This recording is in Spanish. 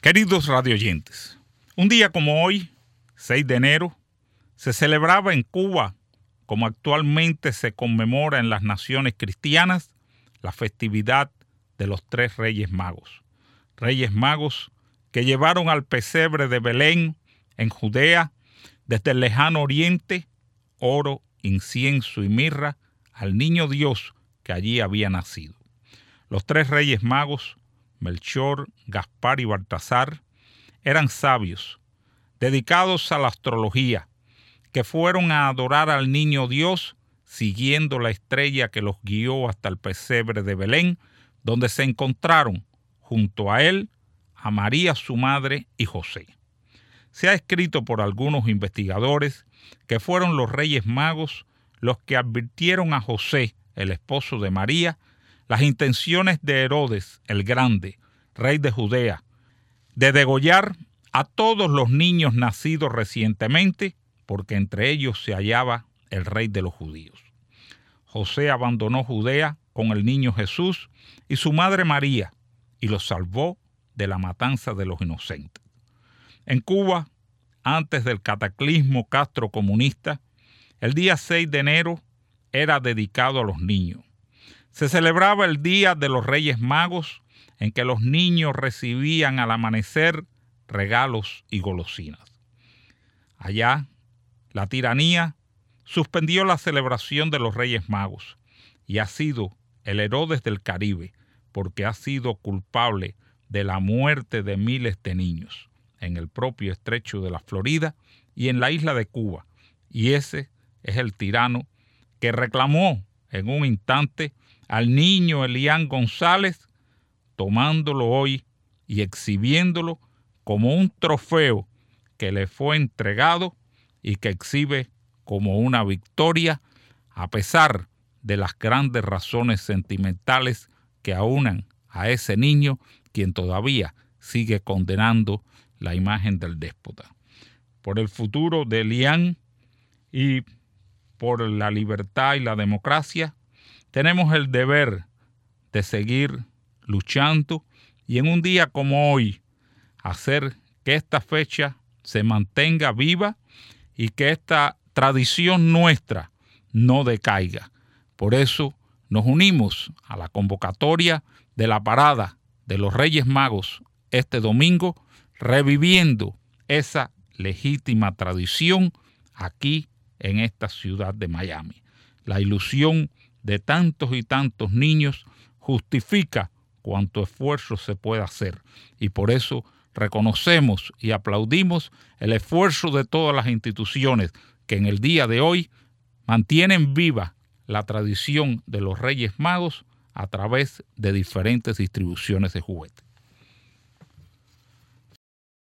Queridos radioyentes, un día como hoy, 6 de enero, se celebraba en Cuba, como actualmente se conmemora en las naciones cristianas, la festividad de los 3 Reyes Magos. Reyes Magos que llevaron al pesebre de Belén, en Judea, desde el lejano oriente, oro, incienso y mirra al niño Dios que allí había nacido. Los 3 Reyes Magos, Melchor, Gaspar y Baltasar, eran sabios, dedicados a la astrología, que fueron a adorar al niño Dios siguiendo la estrella que los guió hasta el pesebre de Belén, donde se encontraron junto a él a María su madre y José. Se ha escrito por algunos investigadores que fueron los Reyes Magos los que advirtieron a José, el esposo de María, las intenciones de Herodes el Grande, rey de Judea, de degollar a todos los niños nacidos recientemente, porque entre ellos se hallaba el rey de los judíos. José abandonó Judea con el niño Jesús y su madre María y los salvó de la matanza de los inocentes. En Cuba, antes del cataclismo castrocomunista, el día 6 de enero era dedicado a los niños. Se celebraba el Día de los Reyes Magos, en que los niños recibían al amanecer regalos y golosinas. Allá, la tiranía suspendió la celebración de los Reyes Magos y ha sido el Herodes del Caribe, porque ha sido culpable de la muerte de miles de niños en el propio estrecho de la Florida y en la isla de Cuba. Y ese es el tirano que reclamó en un instante al niño Elian González, tomándolo hoy y exhibiéndolo como un trofeo que le fue entregado y que exhibe como una victoria a pesar de las grandes razones sentimentales que aunan a ese niño, quien todavía sigue condenando la imagen del déspota. Por el futuro de Elian y por la libertad y la democracia, tenemos el deber de seguir luchando y en un día como hoy hacer que esta fecha se mantenga viva y que esta tradición nuestra no decaiga. Por eso nos unimos a la convocatoria de la parada de los Reyes Magos este domingo, reviviendo esa legítima tradición aquí en esta ciudad de Miami. La ilusión de tantos y tantos niños justifica cuánto esfuerzo se puede hacer y por eso reconocemos y aplaudimos el esfuerzo de todas las instituciones que en el día de hoy mantienen viva la tradición de los Reyes Magos a través de diferentes distribuciones de juguetes.